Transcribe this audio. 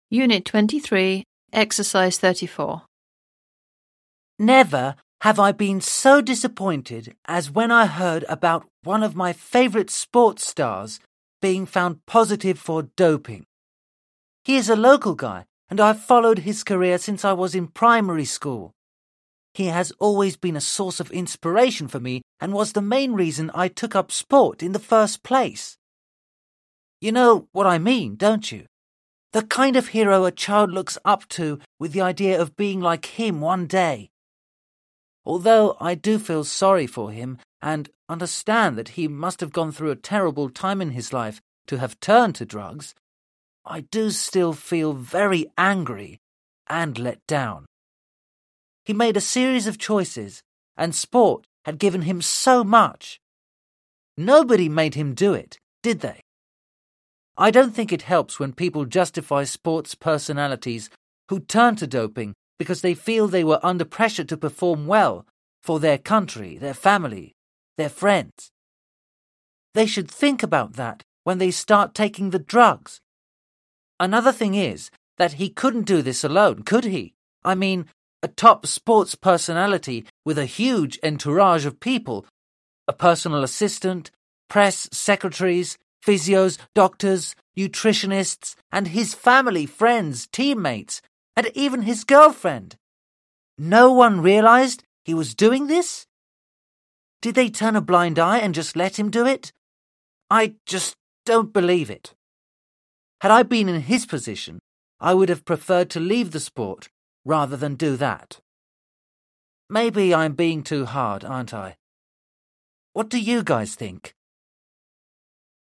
Unit 23, Exercise 34. Never have I been so disappointed as when I heard about one of my favourite sports stars being found positive for doping. He is a local guy, and I've followed his career since I was in primary school. He has always been a source of inspiration for me and was the main reason I took up sport in the first place. You know what I mean, don't you? The kind of hero a child looks up to with the idea of being like him one day. Although I do feel sorry for him and understand that he must have gone through a terrible time in his life to have turned to drugs, I do still feel very angry and let down. He made a series of choices, and sport had given him so much. Nobody made him do it, did they? I don't think it helps when people justify sports personalities who turn to doping because they feel they were under pressure to perform well for their country, their family, their friends. They should think about that when they start taking the drugs. Another thing is that he couldn't do this alone, could he? I mean, a top sports personality with a huge entourage of people, a personal assistant, press secretaries, physios, doctors, nutritionists, and his family, friends, teammates, and even his girlfriend. No one realized he was doing this? Did they turn a blind eye and just let him do it? I just don't believe it. Had I been in his position, I would have preferred to leave the sport rather than do that. Maybe I'm being too hard, aren't I? What do you guys think?